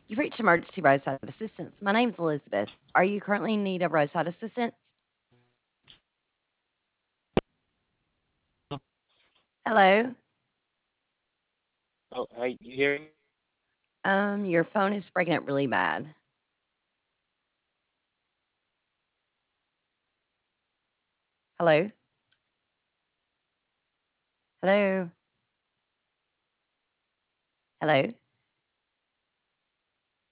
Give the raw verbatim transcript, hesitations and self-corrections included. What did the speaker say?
You've reached emergency roadside assistance. My name's Elizabeth. Are you currently in need of roadside assistance? Hello? Oh, hi, you hear me? Um, your phone is breaking up really bad. Hello? Hello? Hello?